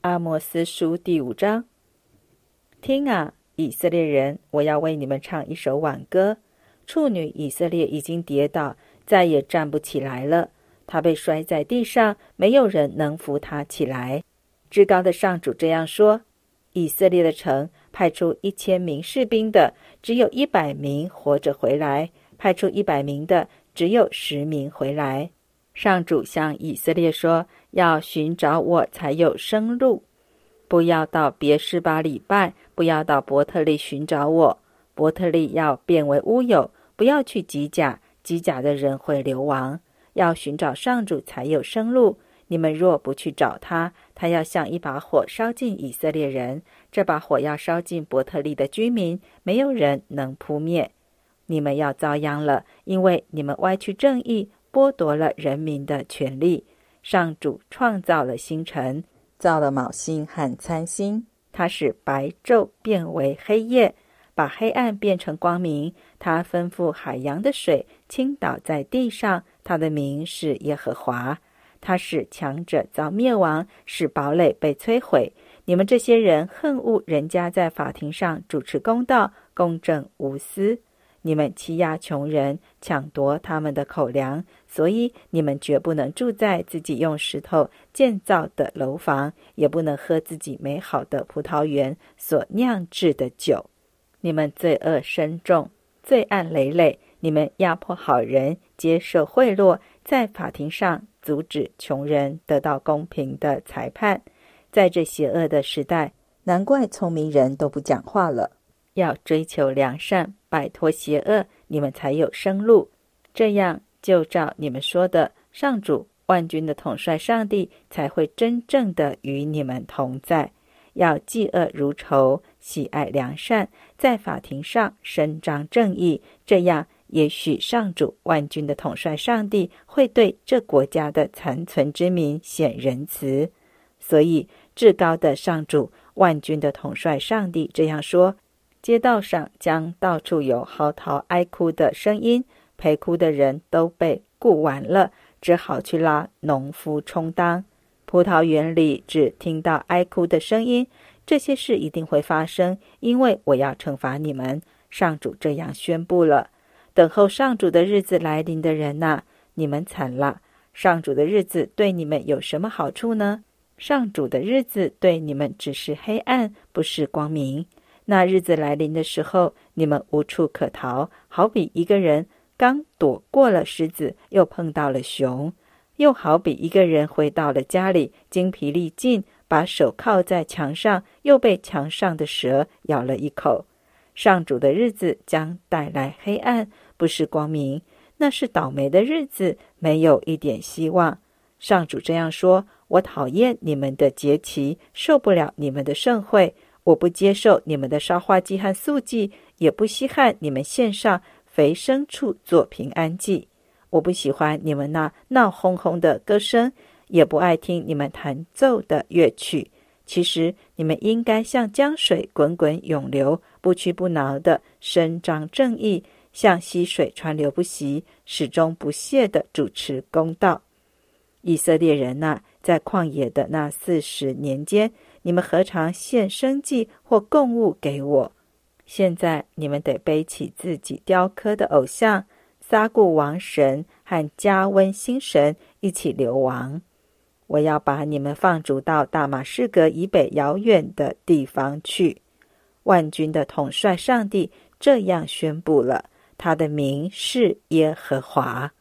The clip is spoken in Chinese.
阿摩斯书第5章。听啊，以色列人，我要为你们唱一首挽歌。处女以色列已经跌倒，再也站不起来了。他被摔在地上，没有人能扶他起来。至高的上主这样说：以色列的城派出1000名士兵的，只有100名活着回来；派出100名的，只有10名回来。上主向以色列说：要寻找我才有生路，不要到别是巴礼拜，不要到伯特利寻找我。伯特利要变为乌有，不要去吉甲，吉甲的人会流亡。要寻找上主才有生路，你们若不去找他，他要像一把火烧尽以色列人，这把火要烧尽伯特利的居民，没有人能扑灭。你们要遭殃了，因为你们歪曲正义，剥夺了人民的权利。上主创造了星辰，造了昴星和参星，他使白昼变为黑夜，把黑暗变成光明。他吩咐海洋的水倾倒在地上，他的名是耶和华。他使强者遭灭亡，使堡垒被摧毁。你们这些人恨恶人家在法庭上主持公道，公正无私。你们欺压穷人，抢夺他们的口粮，所以你们绝不能住在自己用石头建造的楼房，也不能喝自己美好的葡萄园所酿制的酒。你们罪恶深重，罪案累累，你们压迫好人，接受贿赂，在法庭上阻止穷人得到公平的裁判。在这邪恶的时代，难怪聪明人都不讲话了。要追求良善，摆脱邪恶，你们才有生路。这样就照你们说的，上主万军的统帅上帝才会真正的与你们同在。要嫉恶如仇，喜爱良善，在法庭上伸张正义，这样也许上主万军的统帅上帝会对这国家的残存之民显仁慈。所以至高的上主万军的统帅上帝这样说：街道上将到处有嚎啕哀哭的声音，陪哭的人都被雇完了，只好去拉农夫充当。葡萄园里只听到哀哭的声音，这些事一定会发生，因为我要惩罚你们。上主这样宣布了。等候上主的日子来临的人哪，你们惨了。上主的日子对你们有什么好处呢？上主的日子对你们只是黑暗，不是光明。那日子来临的时候，你们无处可逃，好比一个人刚躲过了狮子，又碰到了熊；又好比一个人回到了家里，精疲力尽，把手靠在墙上，又被墙上的蛇咬了一口。上主的日子将带来黑暗，不是光明，那是倒霉的日子，没有一点希望。上主这样说：我讨厌你们的节期，受不了你们的盛会，我不接受你们的烧花祭和素祭，也不稀罕你们献上肥牲畜做平安祭。我不喜欢你们那闹哄哄的歌声，也不爱听你们弹奏的乐曲。其实你们应该像江水滚滚涌流，不屈不挠地伸张正义，像溪水川流不息，始终不懈地主持公道。以色列人哪，在旷野的那40年间，你们何尝献生祭或供物给我？现在你们得背起自己雕刻的偶像，撒顾王神和加温新神一起流亡。我要把你们放逐到大马士革以北遥远的地方去。万军的统帅上帝这样宣布了，他的名是耶和华。